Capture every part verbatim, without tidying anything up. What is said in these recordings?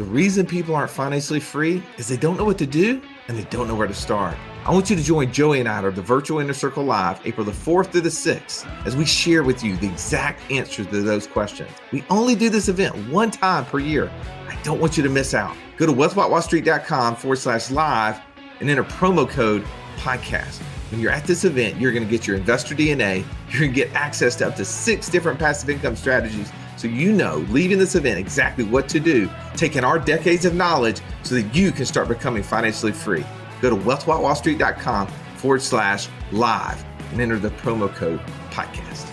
The reason people aren't financially free is they don't know what to do and they don't know where to start. I want you to join Joey and I at the Virtual Inner Circle Live, April the fourth through the sixth, as we share with you the exact answers to those questions. We only do this event one time per year. I don't want you to miss out. Go to wealthwithoutwallstreet.com forward slash live and enter promo code podcast. When you're at this event, you're going to get your investor D N A. You're going to get access to up to six different passive income strategies. So you know, leaving this event, exactly what to do, taking our decades of knowledge so that you can start becoming financially free. Go to wealthwithoutwallstreet.com forward slash live and enter the promo code podcast.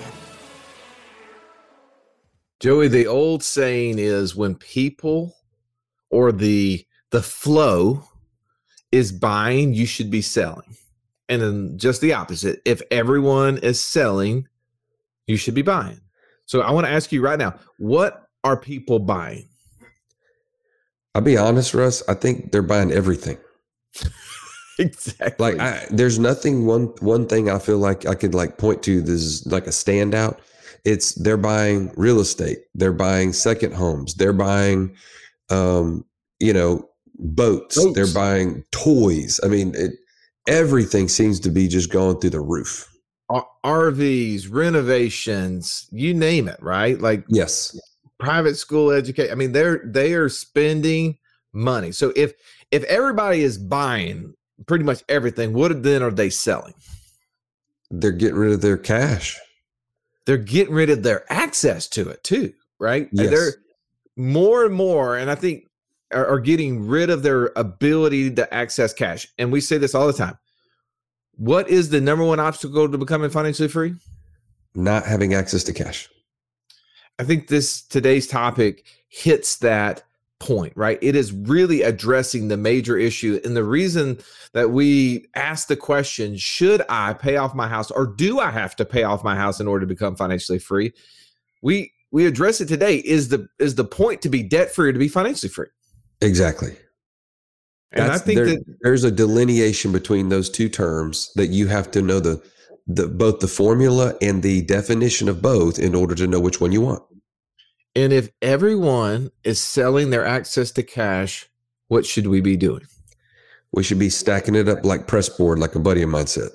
Joey, the old saying is when people or the the flow is buying, you should be selling. And then just the opposite. If everyone is selling, you should be buying. So I want to ask you right now, what are people buying? I'll be honest, Russ. I think they're buying everything. Exactly. Like I, there's nothing, one one thing I feel like I could like point to this is like a standout. It's they're buying real estate. They're buying second homes. They're buying, um, you know, boats. boats. They're buying toys. I mean, it, everything seems to be just going through the roof. R Vs, renovations, you name it, right? Like yes, private school education. I mean, they're they are spending money. So if if everybody is buying pretty much everything, what then are they selling? They're getting rid of their cash. They're getting rid of their access to it too, right? Yes. They're more and more, and I think are, are getting rid of their ability to access cash. And we say this all the time. What is the number one obstacle to becoming financially free? Not having access to cash. I think this today's topic hits that point, right? It is really addressing the major issue. And the reason that we ask the question, should I pay off my house or do I have to pay off my house in order to become financially free? We we address it today. Is the is the point to be debt free or to be financially free? Exactly. And That's, I think there, that there's a delineation between those two terms that you have to know the, the both the formula and the definition of both in order to know which one you want. And if everyone is selling their access to cash, what should we be doing? We should be stacking it up like press board, like a buddy of mine said.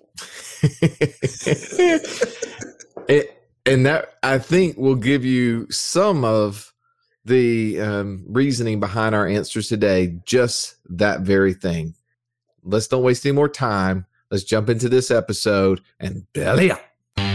it, and that, I think, will give you some of the um, reasoning behind our answers today, just that very thing. Let's don't waste any more time. Let's jump into this episode and belly up.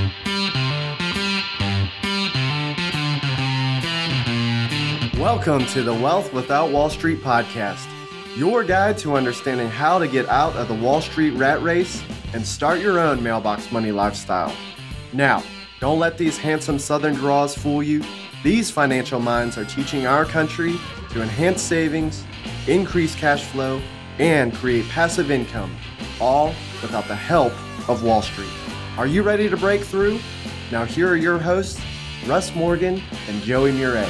Welcome to the Wealth Without Wall Street podcast, your guide to understanding how to get out of the Wall Street rat race and start your own mailbox money lifestyle. Now, don't let these handsome Southern draws fool you. These financial minds are teaching our country to enhance savings, increase cash flow, and create passive income, all without the help of Wall Street. Are you ready to break through? Now here are your hosts, Russ Morgan and Joey Murray.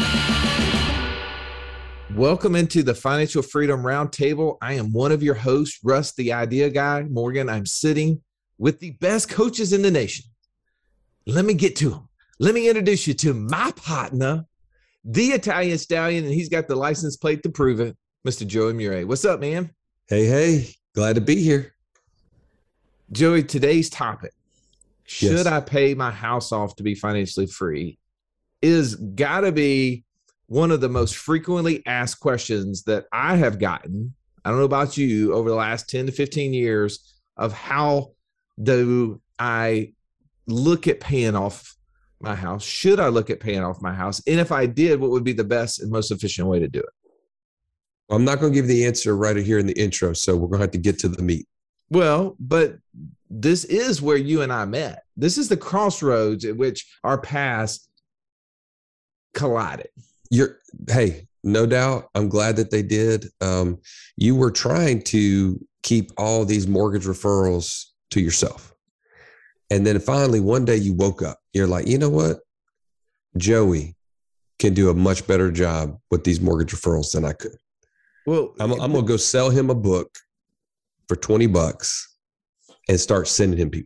Welcome into the Financial Freedom Roundtable. I am one of your hosts, Russ, the Idea Guy. Morgan, I'm sitting with the best coaches in the nation. Let me get to them. Let me introduce you to my partner, the Italian Stallion, and he's got the license plate to prove it, Mister Joey Murray. What's up, man? Hey, hey, glad to be here. Joey, today's topic, should Yes. I pay my house off to be financially free, is got to be one of the most frequently asked questions that I have gotten. I don't know about you, over the last ten to fifteen years, of how do I look at paying off my house? Should I look at paying off my house? And if I did, what would be the best and most efficient way to do it? Well, I'm not going to give the answer right here in the intro, so we're going to have to get to the meat. Well, but this is where you and I met. This is the crossroads at which our paths collided. You're, hey, no doubt. I'm glad that they did. Um, you were trying to keep all these mortgage referrals to yourself. And then finally, one day you woke up. You're like, you know what? Joey can do a much better job with these mortgage referrals than I could. Well, I'm, I'm going to go sell him a book for twenty bucks and start sending him people.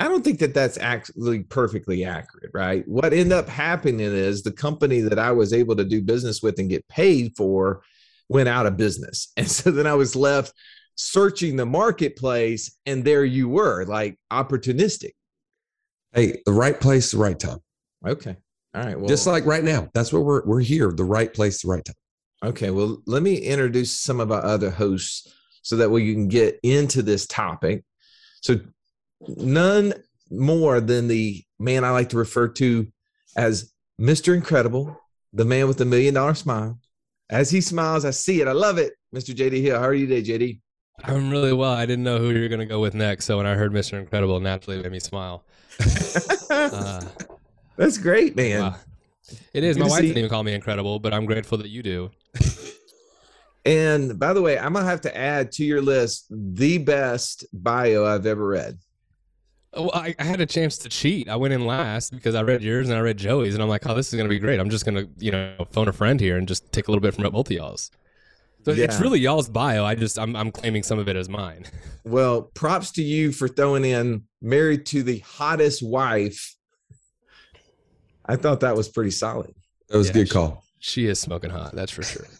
I don't think that that's actually perfectly accurate, right? What ended up happening is the company that I was able to do business with and get paid for went out of business. And so then I was left searching the marketplace, and there you were, like opportunistic. Hey, the right place, the right time. Okay. All right. Well, just like right now, that's what we're, we're here, the right place, the right time. Okay. Well, let me introduce some of our other hosts so that way you can get into this topic. So none more than the man I like to refer to as Mister Incredible, the man with the million dollar smile. As he smiles, I see it. I love it. Mister J D Hill. How are you today, J D? I'm really well. I didn't know who you were going to go with next. So when I heard Mister Incredible, it naturally made me smile. uh, That's great, man. Wow. It is. Good My to wife see- didn't even call me incredible, but I'm grateful that you do. And by the way, I'm going to have to add to your list the best bio I've ever read. Well, I, I had a chance to cheat. I went in last because I read yours and I read Joey's, and I'm like, oh, this is going to be great. I'm just going to, you know, phone a friend here and just take a little bit from both of y'all's. So Yeah. it's really y'all's bio. I just, I'm, I'm claiming some of it as mine. Well, props to you for throwing in married to the hottest wife. I thought that was pretty solid. That was Yeah, a good she- call. She is smoking hot. That's for sure.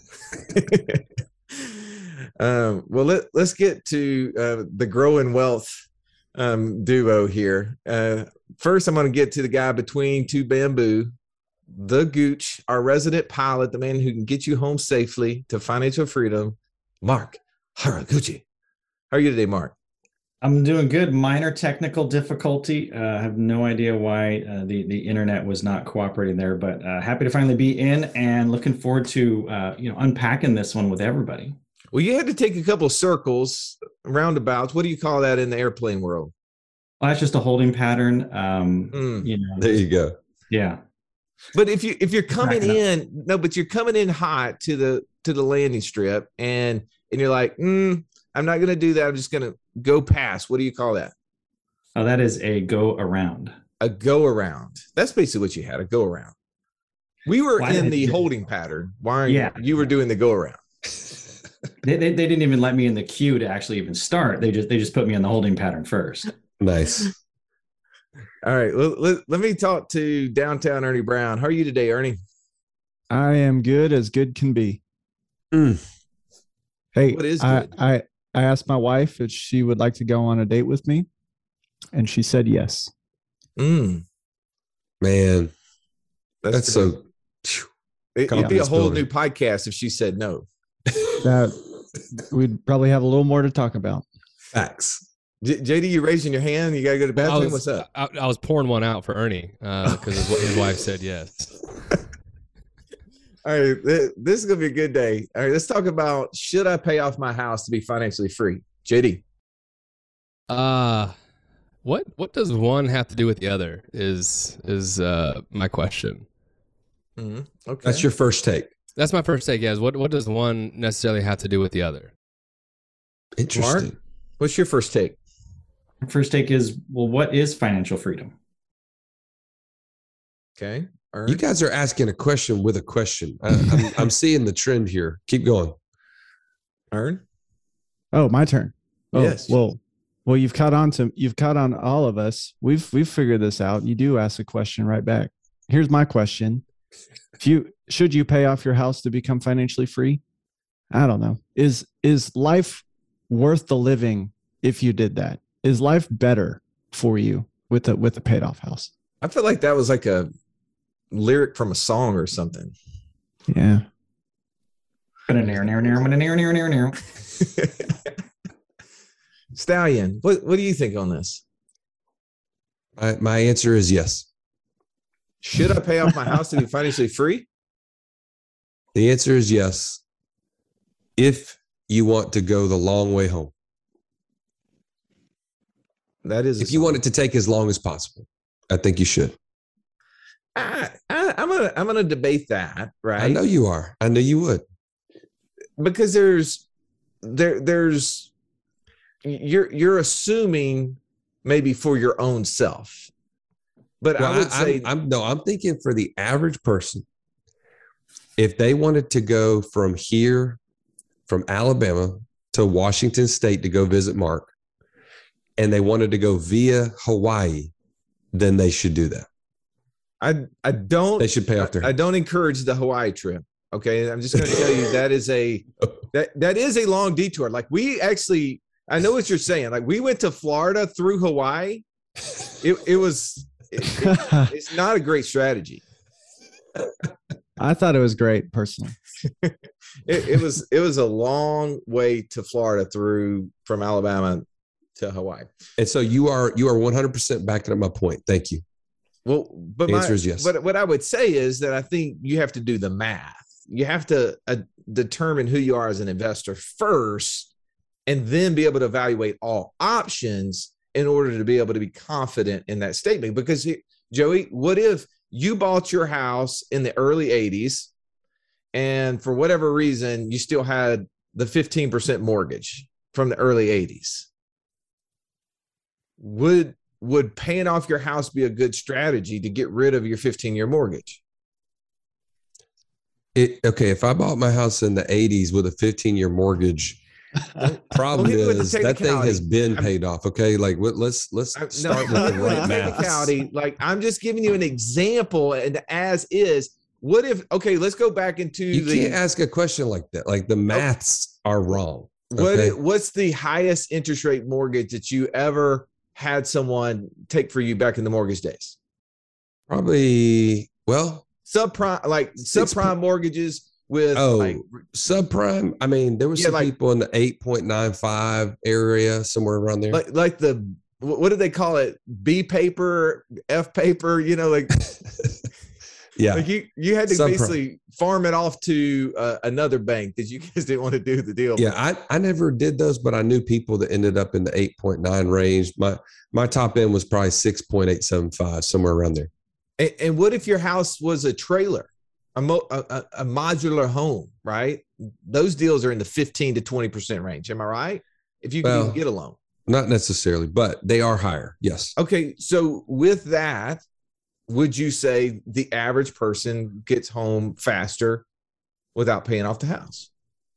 um, well, let, let's get to uh, the growing wealth um, duo here. Uh, first, I'm going to get to the guy between two bamboo, the Gooch, our resident pilot, the man who can get you home safely to financial freedom, Mark Haraguchi. How are you today, Mark? I'm doing good. Minor technical difficulty. Uh, I have no idea why uh, the the internet was not cooperating there, but uh, happy to finally be in and looking forward to uh, you know unpacking this one with everybody. Well, you had to take a couple of circles, roundabouts. What do you call that in the airplane world? Well, that's just a holding pattern. Um, Mm. You know, There you go. yeah. But if you if you're coming Cracking up. in, no, but you're coming in hot to the to the landing strip, and and you're like, mm, I'm not gonna do that. I'm just gonna go past. What do you call that? Oh, that is a go around. A go around. That's basically what you had. A go around. We were Why in did the they- holding pattern. Why? Yeah. You were doing the go around. They, they they didn't even let me in the queue to actually even start. They just they just put me in the holding pattern first. Nice. All right. Let, let, let me talk to downtown Ernie Brown. How are you today, Ernie? I am good as good can be. Mm. Hey, What is I, good? I I asked my wife if she would like to go on a date with me, and she said yes. Mm, Man, that's that's great. so. phew. It, it'd be a confidence whole builder. new podcast if she said no. That we'd probably have a little more to talk about. Facts. J- JD, you raising your hand? You gotta go to the I bathroom. was, What's up? I, I was pouring one out for Ernie because his, his wife said yes. All right, th- this is gonna be a good day. All right, let's talk about should I pay off my house to be financially free? J D. Uh what what does one have to do with the other is is uh my question. Mm-hmm. Okay, That's your first take. That's my first take, yes. What what does one necessarily have to do with the other? Interesting. What's your first take? First take is, well, what is financial freedom? Okay, Ern? You guys are asking a question with a question. I, I'm, I'm seeing the trend here. Keep going. Ern? Oh, my turn. Oh, Yes. well, well, you've caught on to you've caught on all of us. We've we've figured this out. You do ask a question right back. Here's my question: If you should you pay off your house to become financially free? I don't know. Is is life worth the living if you did that? Is life better for you with a with a paid off house? I feel like that was like a lyric from a song or something. Yeah. Stallion, what what do you think on this? My, my answer is yes. Should I pay off my house to be financially free? The answer is yes. If you want to go the long way home, That is, a if you song. want it to take as long as possible, I think you should. I, I, I'm gonna I'm gonna debate that, right? I know you are. I know you would. because there's there there's you're you're assuming maybe for your own self, but Well, I would I, say I'm, I'm no, I'm thinking for the average person, if they wanted to go from here, from Alabama to Washington State to go visit Mark, and they wanted to go via Hawaii, then they should do that. I I don't. They should pay off their. I don't encourage the Hawaii trip. Okay, I'm just going to tell you that is a that that is a long detour. Like we actually, I know what you're saying. Like we went to Florida through Hawaii. It it was. It, it, it's not a great strategy. I thought it was great personally. it, it was it was a long way to Florida through from Alabama to Hawaii. And so you are you are one hundred percent backing up my point. Thank you. Well, but the answer my, is yes. But what I would say is that I think you have to do the math. You have to uh, determine who you are as an investor first, and then be able to evaluate all options in order to be able to be confident in that statement. Because, Joey, what if you bought your house in the early eighties and for whatever reason, you still had the fifteen percent mortgage from the early eighties? Would would paying off your house be a good strategy to get rid of your fifteen-year mortgage? It, okay, if I bought my house in the eighties with a fifteen-year mortgage, problem well, is that thing has been paid off. Okay, like what, let's let's I, start no, with the right math. Like I'm just giving you an example, and as is, what if? Okay, let's go back into you the. can't ask a question like that. Like the maths are wrong. What okay? what's the highest interest rate mortgage that you ever had someone take for you back in the mortgage days? Probably well. Subprime, like subprime mortgages with oh like subprime. I mean, there were yeah, some like, people in the eight point nine five area, somewhere around there. Like, like the what do they call it? B paper, F paper. You know, like yeah, like you you had to subprime. basically farm it off to uh, another bank that you guys didn't want to do the deal. Yeah, with. I I never did those, but I knew people that ended up in the eight point nine range. My my top end was probably six point eight seven five, somewhere around there. And, and what if your house was a trailer, a, mo, a, a modular home, right? Those deals are in the fifteen to twenty percent range. Am I right? If you can well, even get a loan. Not necessarily, but they are higher. Yes. Okay. So with that, would you say the average person gets home faster without paying off the house?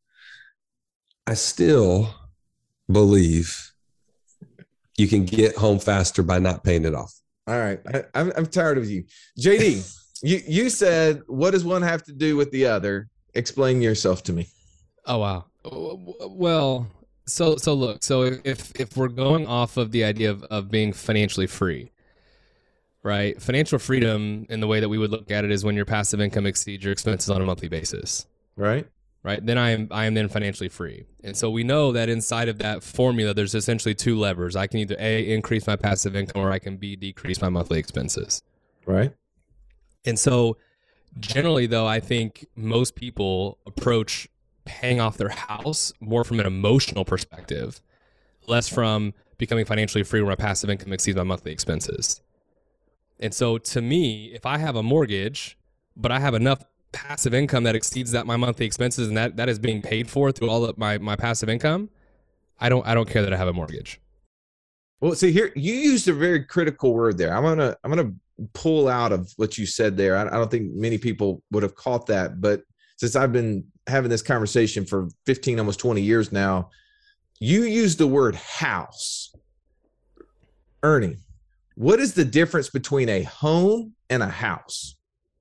I still believe you can get home faster by not paying it off. All right. I, I'm, I'm tired of you. J D, you, you said, what does one have to do with the other? Explain yourself to me. Oh, wow. Well, so so look, so if if we're going off of the idea of, of being financially free, right? Financial freedom in the way that we would look at it is when your passive income exceeds your expenses on a monthly basis. Right. Right. Then I am I am then financially free. And so we know that inside of that formula, there's essentially two levers. I can either A, increase my passive income, or I can B, decrease my monthly expenses. Right. And so generally, though, I think most people approach paying off their house more from an emotional perspective, less from becoming financially free where my passive income exceeds my monthly expenses. And so to me, if I have a mortgage, but I have enough passive income that exceeds that my monthly expenses, and that that is being paid for through all of my my passive income, I don't I don't care that I have a mortgage. Well, see here, you used a very critical word there. I'm gonna I'm gonna pull out of what you said there. I, I don't think many people would have caught that, but since I've been having this conversation for fifteen, almost twenty years now, you used the word house. Ernie, what is the difference between a home and a house?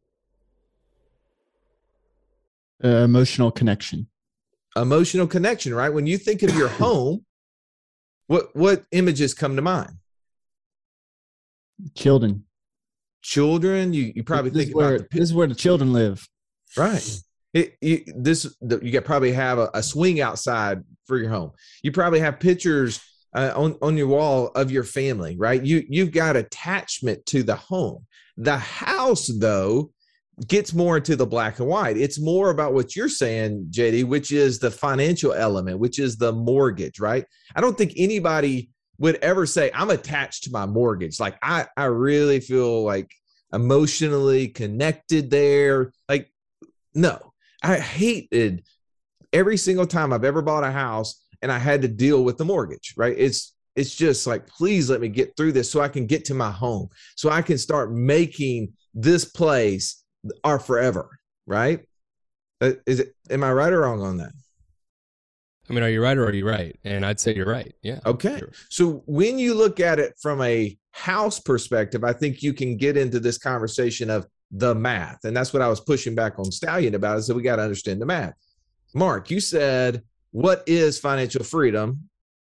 Uh, emotional connection. Emotional connection, right? When you think of your home, what what images come to mind? Children. Children. You you probably this think is where, about the this is where the children live. right. It, you, this the, you got probably have a, a swing outside for your home. You probably have pictures uh, on on your wall of your family, right? You you've got attachment to the home. The house, though, gets more into the black and white. It's more about what you're saying, J D, which is the financial element, which is the mortgage, right? I don't think anybody would ever say, I'm attached to my mortgage. Like I, I really feel like emotionally connected there. Like, no, I hated every single time I've ever bought a house and I had to deal with the mortgage, right? It's, it's just like, please let me get through this so I can get to my home, so I can start making this place are forever, right? Is it, am I right or wrong on that? I mean, are you right or are you right? And I'd say you're right. Yeah. Okay. Sure. So when you look at it from a house perspective, I think you can get into this conversation of the math. And that's what I was pushing back on Stallion about, is that we got to understand the math. Mark, you said, what is financial freedom?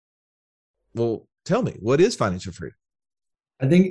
Well, tell me, what is financial freedom? I think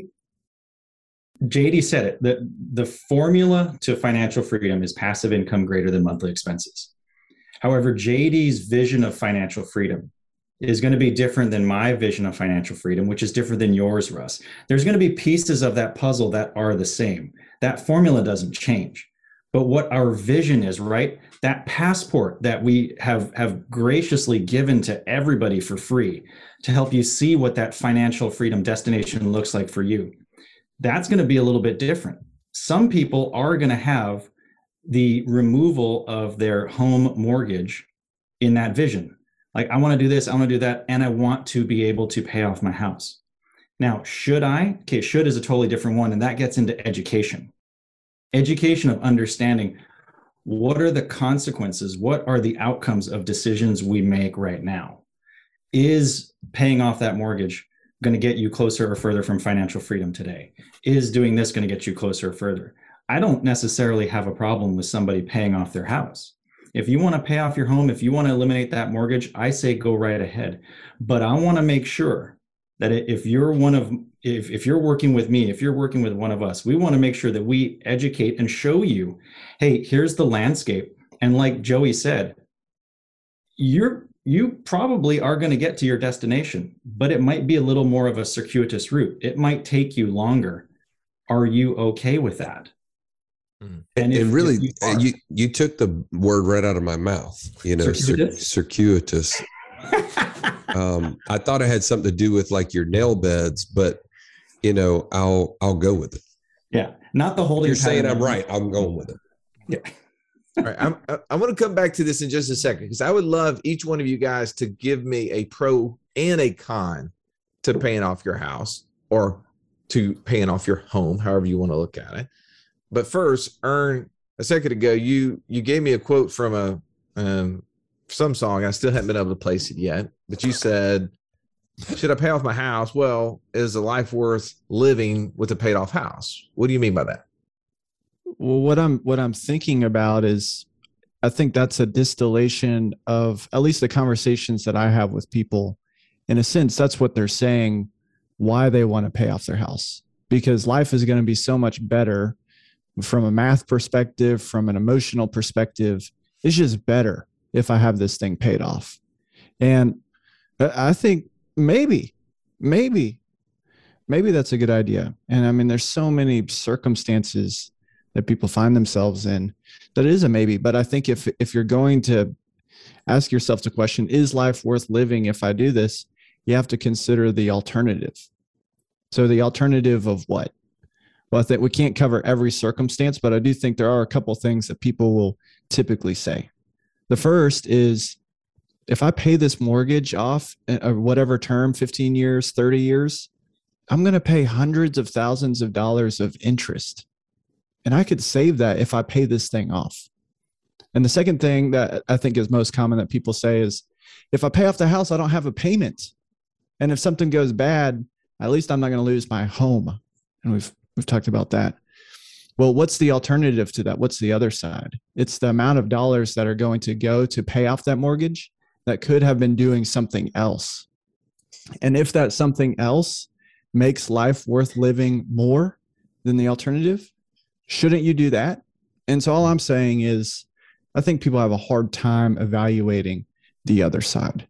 J D said it. The, the formula to financial freedom is passive income greater than monthly expenses. However, J D's vision of financial freedom is going to be different than my vision of financial freedom, which is different than yours, Russ. There's going to be pieces of that puzzle that are the same. That formula doesn't change. But what our vision is, right? That passport that we have, have graciously given to everybody for free to help you see what that financial freedom destination looks like for you. That's going to be a little bit different. Some people are going to have the removal of their home mortgage in that vision. Like, I want to do this, I want to do that, and I want to be able to pay off my house. Now, should I? Okay, should is a totally different one, and that gets into education. Education of understanding what are the consequences, what are the outcomes of decisions we make right now? Is paying off that mortgage going to get you closer or further from financial freedom today? Is doing this going to get you closer or further? I don't necessarily have a problem with somebody paying off their house. If you want to pay off your home, if you want to eliminate that mortgage, I say go right ahead. But I want to make sure that if you're one of, if, if you're working with me, if you're working with one of us, we want to make sure that we educate and show you, hey, here's the landscape. And like Joey said, you're, you probably are going to get to your destination, but it might be a little more of a circuitous route. It might take you longer. Are you okay with that? Mm. And, if, and really, you, are, you you took the word right out of my mouth. You know, circuitous. circuitous. um, I thought it had something to do with like your nail beds, but you know, I'll I'll go with it. Yeah, not the holding. You're saying I'm right. I'm going with it. Yeah. All right, I'm I'm going to come back to this in just a second, because I would love each one of you guys to give me a pro and a con to paying off your house or to paying off your home, however you want to look at it. But first, Ern, a second ago, you you gave me a quote from a um, some song. I still haven't been able to place it yet, but you said, "Should I pay off my house? Well, is a life worth living with a paid off house?" What do you mean by that? Well, what I'm what I'm thinking about is, I think that's a distillation of at least the conversations that I have with people. In a sense, that's what they're saying, why they want to pay off their house, because life is going to be so much better. From a math perspective, from an emotional perspective, it's just better if I have this thing paid off. And I think maybe, maybe, maybe that's a good idea. And I mean, there's so many circumstances that people find themselves in that is a maybe. But I think if if you're going to ask yourself the question, is life worth living if I do this? You have to consider the alternative. So the alternative of what? Well, I think we can't cover every circumstance, but I do think there are a couple of things that people will typically say. The first is, if I pay this mortgage off or whatever term, fifteen years, thirty years, I'm going to pay hundreds of thousands of dollars of interest. And I could save that if I pay this thing off. And the second thing that I think is most common that people say is, if I pay off the house, I don't have a payment. And if something goes bad, at least I'm not going to lose my home. And we've We've talked about that. Well, what's the alternative to that? What's the other side? It's the amount of dollars that are going to go to pay off that mortgage that could have been doing something else. And if that something else makes life worth living more than the alternative, shouldn't you do that? And so all I'm saying is, I think people have a hard time evaluating the other side.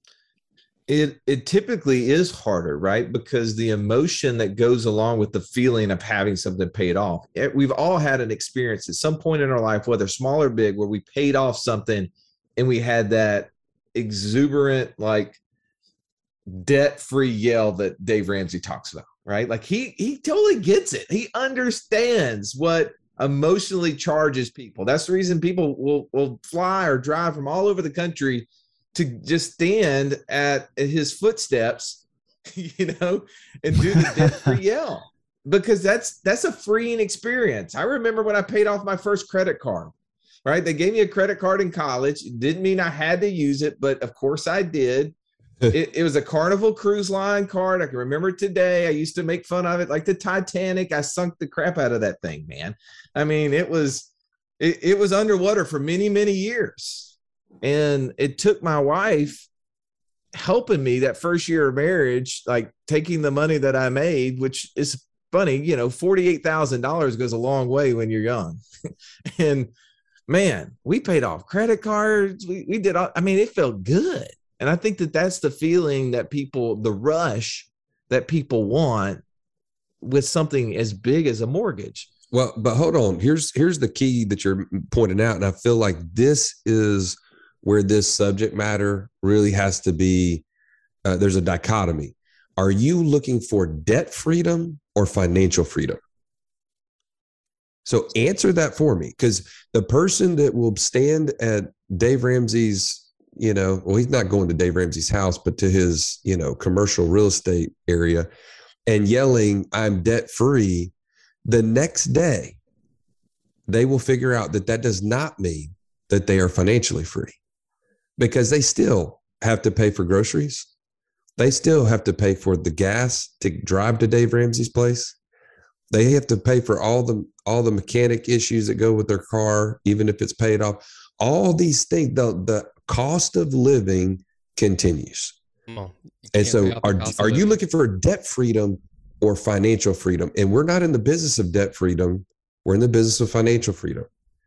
It it typically is harder, right? Because the emotion that goes along with the feeling of having something paid off. We've all had an experience at some point in our life, whether small or big, where we paid off something and we had that exuberant, like debt-free yell that Dave Ramsey talks about, right? Like he he totally gets it. He understands what emotionally charges people. That's the reason people will will fly or drive from all over the country to just stand at his footsteps, you know, and do the debt-free yell, because that's that's a freeing experience. I remember when I paid off my first credit card, right? They gave me a credit card in college. It didn't mean I had to use it, but of course I did. it, it was a Carnival Cruise Line card. I can remember it today. I used to make fun of it like the Titanic. I sunk the crap out of that thing, man. I mean, it was it, it was underwater for many, many years. And it took my wife helping me that first year of marriage, like taking the money that I made, which is funny, you know, forty-eight thousand dollars goes a long way when you're young. And man, we paid off credit cards. We, we did all, I mean, it felt good. And I think that that's the feeling that people, the rush that people want with something as big as a mortgage. Well, but hold on. Here's here's the key that you're pointing out. And I feel like this is where this subject matter really has to be. Uh, there's a dichotomy. Are you looking for debt freedom or financial freedom? So answer that for me, because the person that will stand at Dave Ramsey's, you know, well, he's not going to Dave Ramsey's house, but to his, you know, commercial real estate area and yelling, I'm debt free. The next day, they will figure out that that does not mean that they are financially free, because they still have to pay for groceries. They still have to pay for the gas to drive to Dave Ramsey's place. They have to pay for all the all the mechanic issues that go with their car, even if it's paid off. All these things, the, the cost of living continues. On, and so are, are you looking for debt freedom or financial freedom? And we're not in the business of debt freedom. We're in the business of financial freedom.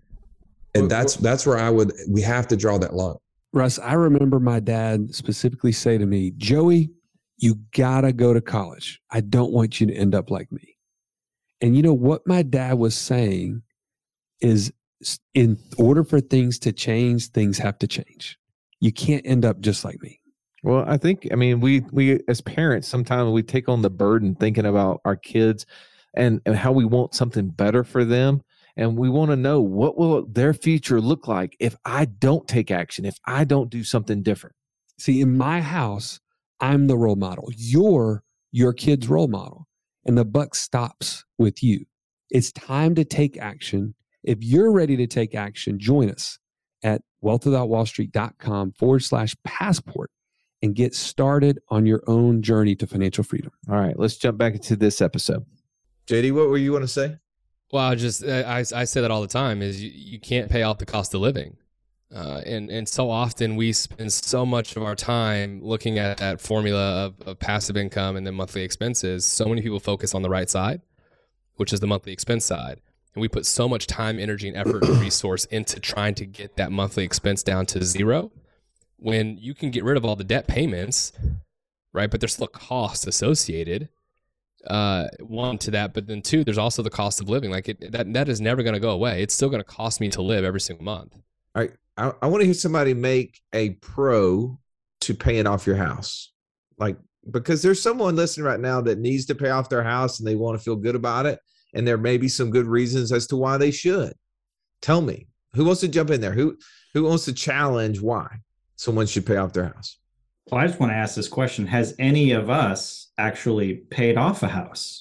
And that's that's where I would, we have to draw that line. Russ, I remember my dad specifically say to me, Joey, you gotta go to college. I don't want you to end up like me. And you know what my dad was saying is, in order for things to change, things have to change. You can't end up just like me. Well, I think, I mean, we, we as parents, sometimes we take on the burden thinking about our kids and, and how we want something better for them. And we want to know, what will their future look like if I don't take action, if I don't do something different? See, in my house, I'm the role model. You're your kid's role model. And the buck stops with you. It's time to take action. If you're ready to take action, join us at wealthwithoutwallstreet.com forward slash passport and get started on your own journey to financial freedom. All right, let's jump back into this episode. J D, what were you want to say? Well, I just I, I say that all the time is you, you can't pay off the cost of living. Uh, and, and so often we spend so much of our time looking at that formula of, of passive income and then monthly expenses. So many people focus on the right side, which is the monthly expense side. And we put so much time, energy, and effort and resource into trying to get that monthly expense down to zero when you can get rid of all the debt payments, right? But there's still a cost associated, uh, one, to that. But then two, there's also the cost of living. Like it, that, that is never going to go away. It's still going to cost me to live every single month. All right. I, I want to hear somebody make a pro to paying off your house. Like, because there's someone listening right now that needs to pay off their house and they want to feel good about it. And there may be some good reasons as to why they should. Tell me, who wants to jump in there? Who who wants to challenge why someone should pay off their house? Well, I just want to ask this question. Has any of us actually paid off a house?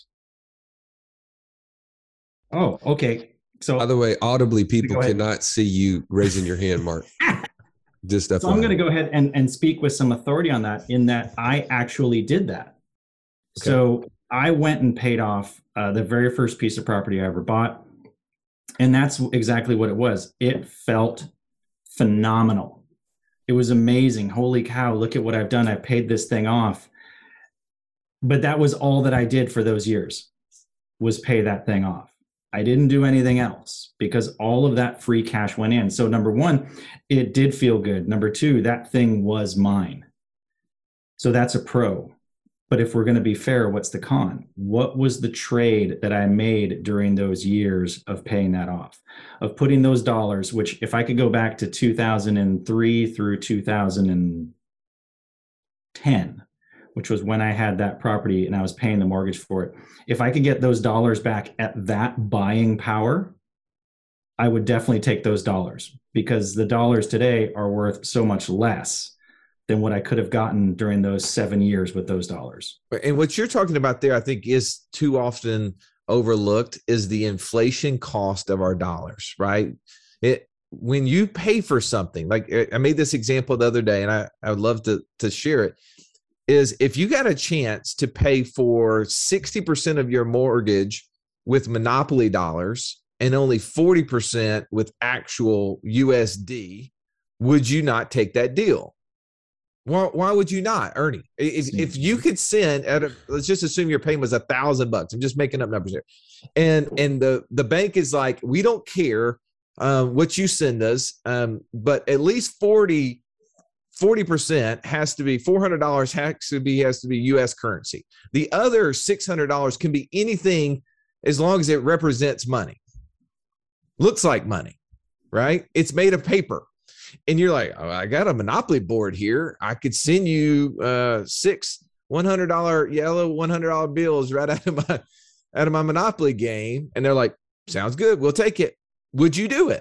Oh, okay. So, by the way, audibly, people cannot see you raising your hand, Mark. Just so I'm going to go ahead and, and speak with some authority on that, in that I actually did that. Okay. So I went and paid off uh, the very first piece of property I ever bought. And that's exactly what it was. It felt phenomenal. It was amazing. Holy cow, look at what I've done. I paid this thing off. But that was all that I did for those years, was pay that thing off. I didn't do anything else because all of that free cash went in. So number one, it did feel good. Number two, that thing was mine. So that's a pro. But if we're going to be fair, what's the con? What was the trade that I made during those years of paying that off, of putting those dollars, which if I could go back to two thousand three through two thousand ten, which was when I had that property and I was paying the mortgage for it. If I could get those dollars back at that buying power, I would definitely take those dollars, because the dollars today are worth so much less than what I could have gotten during those seven years with those dollars. And what you're talking about there, I think, is too often overlooked, is the inflation cost of our dollars, right? It when you pay for something, like I made this example the other day, and I, I would love to, to share it, is if you got a chance to pay for sixty percent of your mortgage with Monopoly dollars and only forty percent with actual U S D, would you not take that deal? Why, why would you not, Ernie? If, if you could send, at a, let's just assume your payment was a thousand bucks. I'm just making up numbers here. And, and the, the bank is like, we don't care um, what you send us, um, but at least forty percent has to be, four hundred dollars has to be, has to be U S currency. The other six hundred dollars can be anything as long as it represents money. Looks like money, right? It's made of paper. And you're like, oh, I got a Monopoly board here. I could send you uh, six one hundred dollars yellow one hundred dollars bills right out of my out of my Monopoly game. And they're like, sounds good. We'll take it. Would you do it?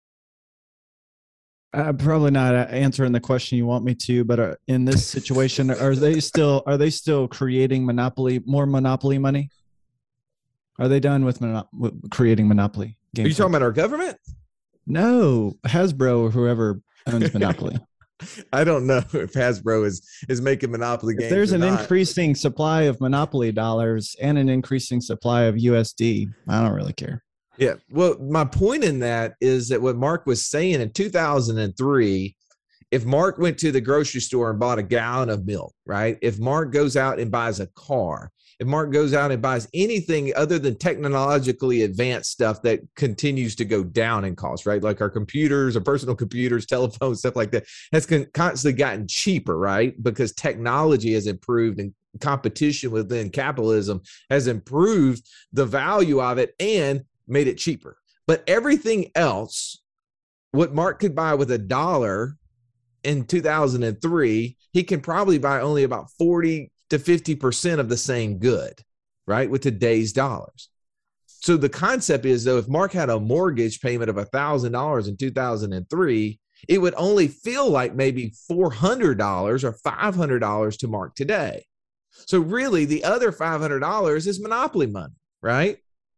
I'm probably not answering the question you want me to, but uh, in this situation, are they still are they still creating Monopoly, more Monopoly money? Are they done with, mono- with creating Monopoly games? Are you talking about our government? No, Hasbro or whoever owns Monopoly. I don't know if Hasbro is is making Monopoly games. If there's or an not. increasing supply of Monopoly dollars and an increasing supply of U S D, I don't really care. Yeah. Well, my point in that is that what Mark was saying in two thousand three, if Mark went to the grocery store and bought a gallon of milk, right? If Mark goes out and buys a car, if Mark goes out and buys anything other than technologically advanced stuff that continues to go down in cost, right? Like our computers, our personal computers, telephones, stuff like that, has con- constantly gotten cheaper, right? Because technology has improved and competition within capitalism has improved the value of it and made it cheaper. But everything else, what Mark could buy with a dollar in two thousand three, he can probably buy only about forty to fifty percent of the same good, right? With today's dollars. So the concept is, though, if Mark had a mortgage payment of one thousand dollars in two thousand three, it would only feel like maybe four hundred dollars or five hundred dollars to Mark today. So really the other five hundred dollars is Monopoly money, right?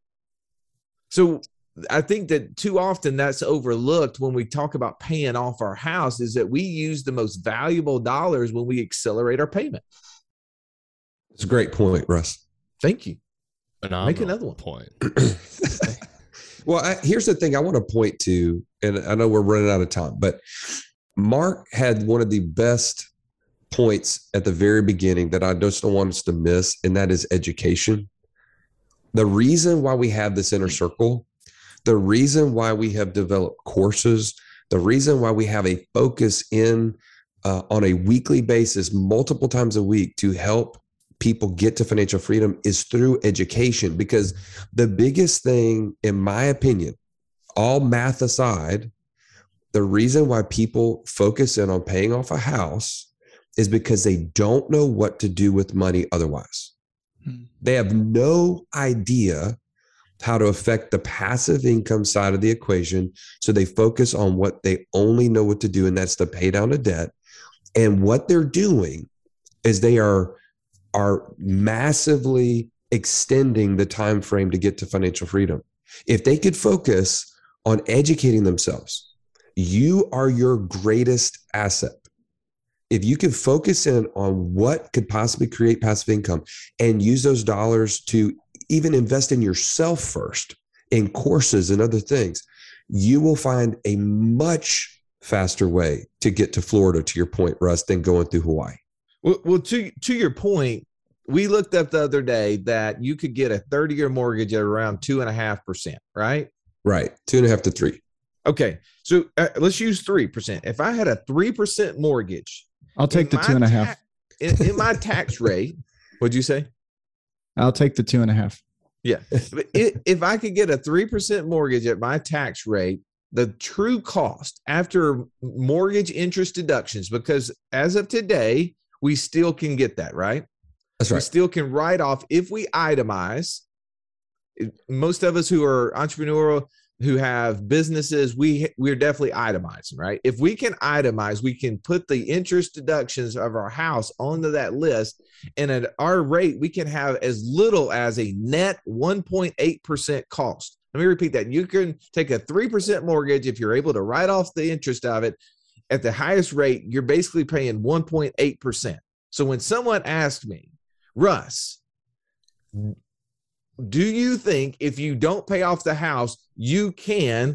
So I think that too often that's overlooked when we talk about paying off our house, is that we use the most valuable dollars when we accelerate our payment. It's a great point, Russ. Thank you. Phenomenal Make another one. point. Well, I, here's the thing I want to point to, and I know we're running out of time, but Mark had one of the best points at the very beginning that I just don't want us to miss, and that is education. The reason why we have this inner circle, the reason why we have developed courses, the reason why we have a focus in uh, on a weekly basis, multiple times a week, to help people get to financial freedom is through education. Because the biggest thing, in my opinion, all math aside, the reason why people focus in on paying off a house is because they don't know what to do with money otherwise. Hmm. They have no idea how to affect the passive income side of the equation. So they focus on what they only know what to do, and that's to pay down a debt. And what they're doing is they are are massively extending the time frame to get to financial freedom. If they could focus on educating themselves, you are your greatest asset. If you could focus in on what could possibly create passive income and use those dollars to even invest in yourself first, in courses and other things, you will find a much faster way to get to Florida, to your point, Russ, than going through Hawaii. Well, well, to to your point, we looked up the other day that you could get a thirty-year mortgage at around two and a half percent, right? Right, two and a half to three. Okay, so uh, let's use three percent. If I had a three percent mortgage, I'll take the two and a half. Ta- in, in my tax rate, what'd you say? I'll take the two and a half. Yeah, but it, if I could get a three percent mortgage at my tax rate, the true cost after mortgage interest deductions, because as of today, we still can get that, right? That's right. We still can write off if we itemize. Most of us who are entrepreneurial, who have businesses, we, we're definitely itemizing, right? If we can itemize, we can put the interest deductions of our house onto that list. And at our rate, we can have as little as a net one point eight percent cost Let me repeat that. You can take a three percent mortgage if you're able to write off the interest of it at the highest rate. You're basically paying one point eight percent. So when someone asked me, Russ, do you think if you don't pay off the house, you can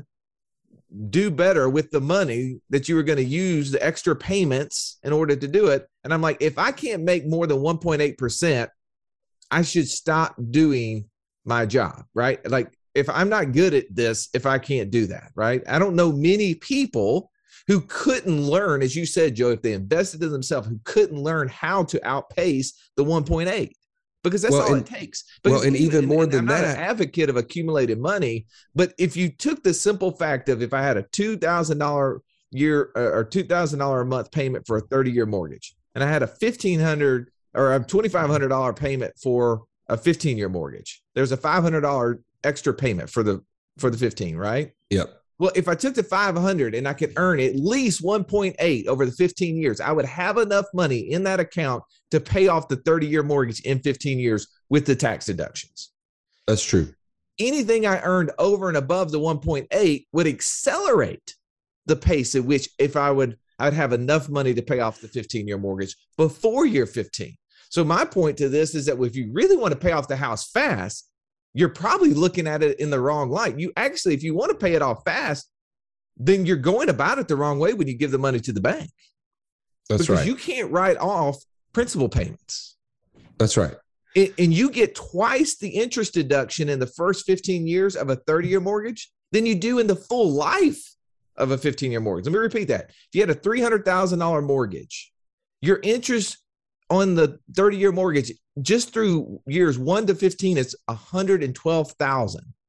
do better with the money that you were going to use the extra payments in order to do it? And I'm like, if I can't make more than one point eight percent, I should stop doing my job, right? Like if I'm not good at this, if I can't do that, right? I don't know many people who couldn't learn, as you said, Joe, if they invested in themselves, who couldn't learn how to outpace the one point eight. Because that's well, all and, it takes. Because well, and even, even more and than I'm that, not an advocate of accumulated money, but if you took the simple fact of if I had a two thousand dollars year or two thousand dollars a month payment for a thirty year mortgage, and I had a fifteen hundred or a twenty-five hundred dollars payment for a fifteen year mortgage, there's a five hundred dollars extra payment for the for the fifteen, right? Yep. Well, if I took the five hundred and I could earn at least one point eight over the fifteen years, I would have enough money in that account to pay off the thirty year mortgage in fifteen years with the tax deductions. That's true. Anything I earned over and above the one point eight would accelerate the pace at which if I would, I'd have enough money to pay off the fifteen year mortgage before year fifteen. So my point to this is that if you really want to pay off the house fast, you're probably looking at it in the wrong light. You actually, if you want to pay it off fast, then you're going about it the wrong way when you give the money to the bank. That's because right. You can't write off principal payments. That's right. It, and you get twice the interest deduction in the first fifteen years of a thirty year mortgage than you do in the full life of a fifteen year mortgage. Let me repeat that. If you had a three hundred thousand dollars mortgage, your interest on the thirty year mortgage just through years one to fifteen, it's one hundred twelve thousand dollars.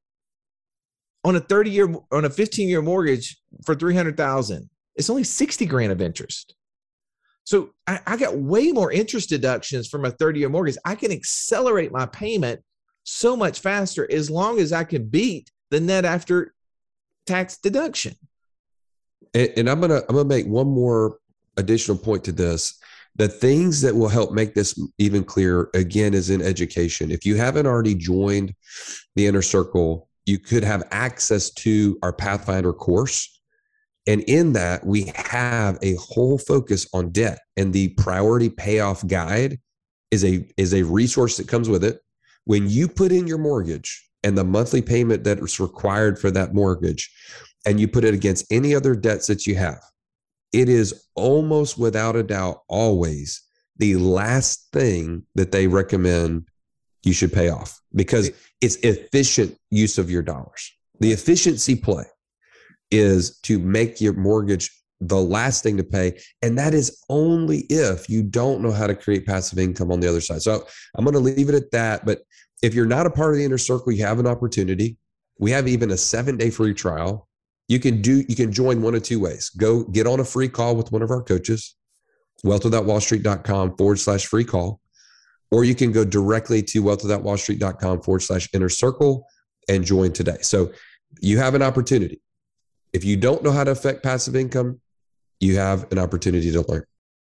On a thirty year, on a fifteen year mortgage for three hundred thousand dollars, it's only sixty grand of interest. So I, I got way more interest deductions from a thirty year mortgage. I can accelerate my payment so much faster as long as I can beat the net after tax deduction. And, and I'm gonna I'm gonna make one more additional point to this. The things that will help make this even clearer, again, is in education. If you haven't already joined the Inner Circle, you could have access to our Pathfinder course. And in that, we have a whole focus on debt. And the priority payoff guide is a, is a resource that comes with it. When you put in your mortgage and the monthly payment that is required for that mortgage, and you put it against any other debts that you have, it is almost without a doubt always the last thing that they recommend you should pay off because it's efficient use of your dollars. The efficiency play is to make your mortgage the last thing to pay. And that is only if you don't know how to create passive income on the other side. So I'm going to leave it at that. But if you're not a part of the Inner Circle, you have an opportunity. We have even a seven day free trial. You can do, you can join one of two ways. Go get on a free call with one of our coaches, wealthwithoutwallstreet.com forward slash free call, or you can go directly to wealthwithoutwallstreet.com forward slash inner circle and join today. So you have an opportunity. If you don't know how to affect passive income, you have an opportunity to learn.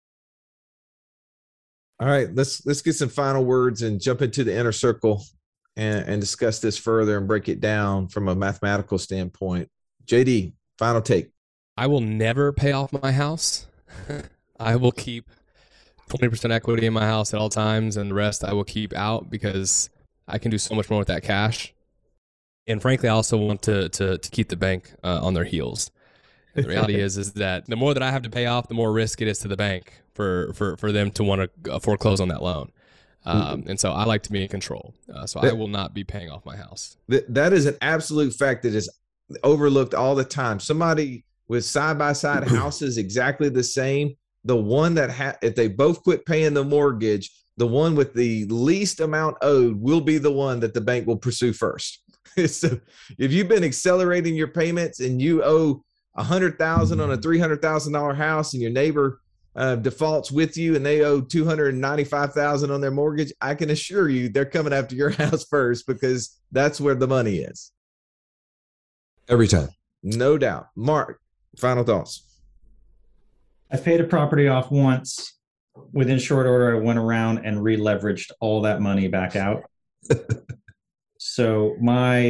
All right, let's let's get some final words and jump into the Inner Circle and, and discuss this further and break it down from a mathematical standpoint. J D, final take. I will never pay off my house. I will keep twenty percent equity in my house at all times, and the rest I will keep out because I can do so much more with that cash. And frankly, I also want to to, to keep the bank uh, on their heels. And the reality is, is that the more that I have to pay off, the more risk it is to the bank for for, for them to want to foreclose on that loan. Um, and so I like to be in control. Uh, so that, I will not be paying off my house. That, that is an absolute fact that is overlooked all the time. Somebody with side-by-side houses exactly the same, the one that ha- if they both quit paying the mortgage, the one with the least amount owed will be the one that the bank will pursue first. So if you've been accelerating your payments and you owe a hundred thousand on a three hundred thousand dollar house, and your neighbor uh, defaults with you and they owe two hundred ninety-five thousand on their mortgage, I can assure you they're coming after your house first because that's where the money is. Every time. No doubt. Mark, final thoughts. I paid a property off once. Within short order, I went around and re-leveraged all that money back out. So my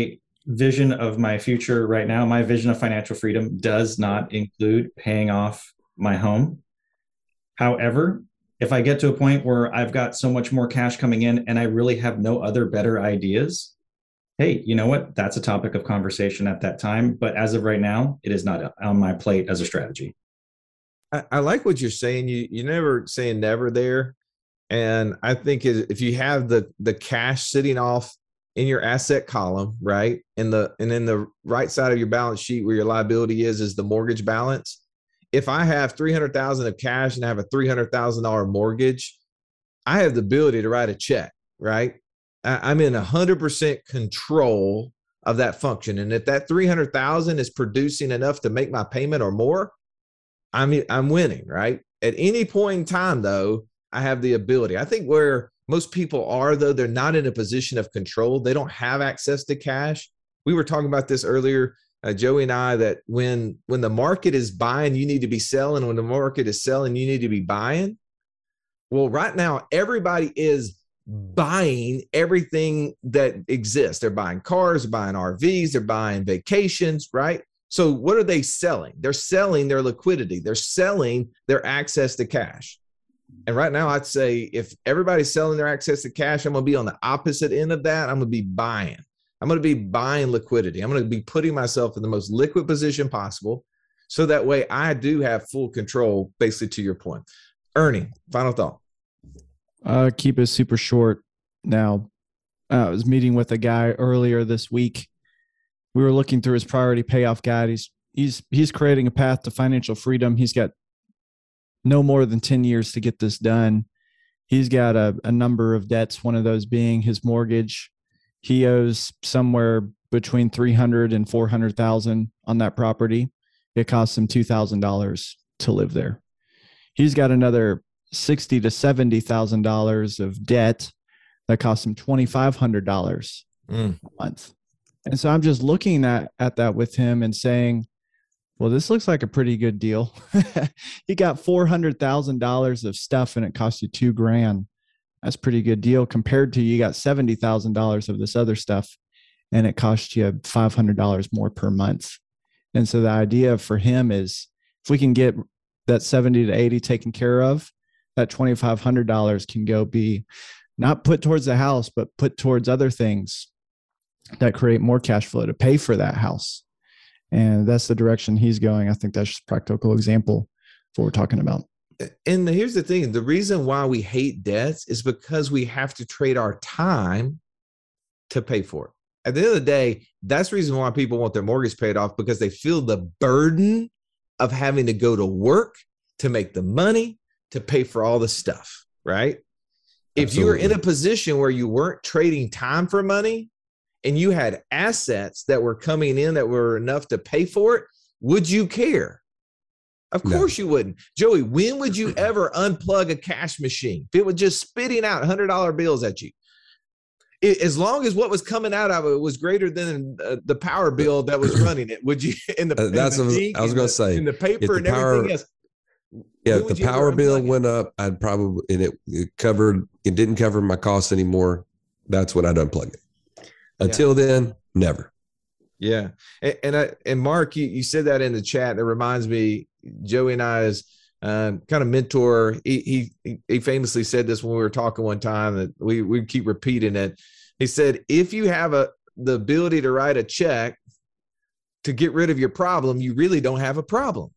vision of my future right now, my vision of financial freedom does not include paying off my home. However, if I get to a point where I've got so much more cash coming in and I really have no other better ideas, hey, you know what? That's a topic of conversation at that time. But as of right now, it is not on my plate as a strategy. I, I like what you're saying. You you never saying never there. And I think if you have the the cash sitting off in your asset column, right, and the and then the right side of your balance sheet where your liability is is the mortgage balance. If I have three hundred thousand of cash and I have a three hundred thousand dollars mortgage, I have the ability to write a check, right? I'm in one hundred percent control of that function. And if that three hundred thousand is producing enough to make my payment or more, I'm, I'm winning, right? At any point in time, though, I have the ability. I think where most people are, though, they're not in a position of control. They don't have access to cash. We were talking about this earlier, uh, Joey and I, that when, when the market is buying, you need to be selling. When the market is selling, you need to be buying. Well, right now, everybody is buying everything that exists. They're buying cars, they're buying R Vs, they're buying vacations, right? So what are they selling? They're selling their liquidity. They're selling their access to cash. And right now, I'd say if everybody's selling their access to cash, I'm going to be on the opposite end of that. I'm going to be buying. I'm going to be buying liquidity. I'm going to be putting myself in the most liquid position possible. So that way I do have full control, basically, to your point. Ernie, final thought. Uh, keep it super short. Now, uh, I was meeting with a guy earlier this week. We were looking through his priority payoff guide. He's he's he's creating a path to financial freedom. He's got no more than ten years to get this done. He's got a, a number of debts, one of those being his mortgage. He owes somewhere between three hundred and four hundred thousand on that property. It costs him two thousand dollars to live there. He's got another sixty to seventy thousand dollars of debt that costs him twenty five hundred dollars mm. a month. And so I'm just looking at at that with him and saying, well, this looks like a pretty good deal. You got four hundred thousand dollars of stuff and it costs you two grand. That's a pretty good deal compared to you got seventy thousand dollars of this other stuff and it costs you five hundred dollars more per month. And so the idea for him is if we can get that seventy to eighty taken care of, that twenty-five hundred dollars can go be not put towards the house, but put towards other things that create more cash flow to pay for that house. And that's the direction he's going. I think that's just a practical example of what we're talking about. And here's the thing. The reason why we hate debts is because we have to trade our time to pay for it. At the end of the day, that's the reason why people want their mortgage paid off, because they feel the burden of having to go to work to make the money to pay for all the stuff, right? If Absolutely. You were in a position where you weren't trading time for money and you had assets that were coming in that were enough to pay for it, would you care? Of course no. you wouldn't. Joey, when would you ever unplug a cash machine? If it was just spitting out one hundred dollar bills at you, it, as long as what was coming out of it was greater than uh, the power bill that was running it, would you? In the, uh, that's in the I was going to say. In the paper and power, everything else. Yeah, if the power bill went up, I'd probably, and it, it covered, it didn't cover my costs anymore. That's when I'd unplug it. Until yeah. then, never. Yeah. And, and I, and Mark, you, you said that in the chat. That reminds me, Joey and I's um, kind of mentor. He, he, he famously said this when we were talking one time that we, we keep repeating it. He said, if you have a, the ability to write a check to get rid of your problem, you really don't have a problem.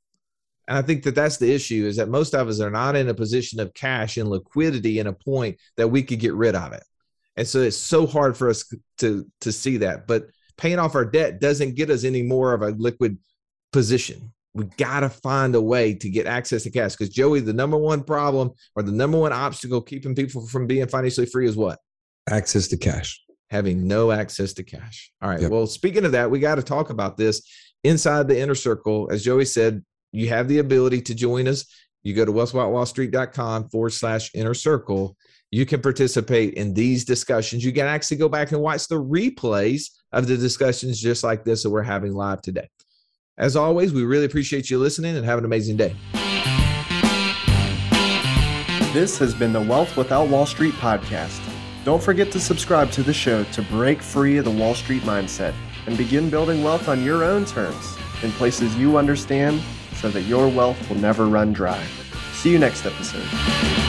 And I think that that's the issue, is that most of us are not in a position of cash and liquidity in a point that we could get rid of it. And so it's so hard for us to, to see that. But paying off our debt doesn't get us any more of a liquid position. We got to find a way to get access to cash, because Joey, the number one problem or the number one obstacle keeping people from being financially free is what? Access to cash. Having no access to cash. All right. Yep. Well, speaking of that, we got to talk about this inside the Inner Circle. As Joey said, you have the ability to join us. You go to wealth without wall street dot com forward slash inner circle. You can participate in these discussions. You can actually go back and watch the replays of the discussions just like this that we're having live today. As always, we really appreciate you listening, and have an amazing day. This has been the Wealth Without Wall Street podcast. Don't forget to subscribe to the show to break free of the Wall Street mindset and begin building wealth on your own terms in places you understand so that your wealth will never run dry. See you next episode.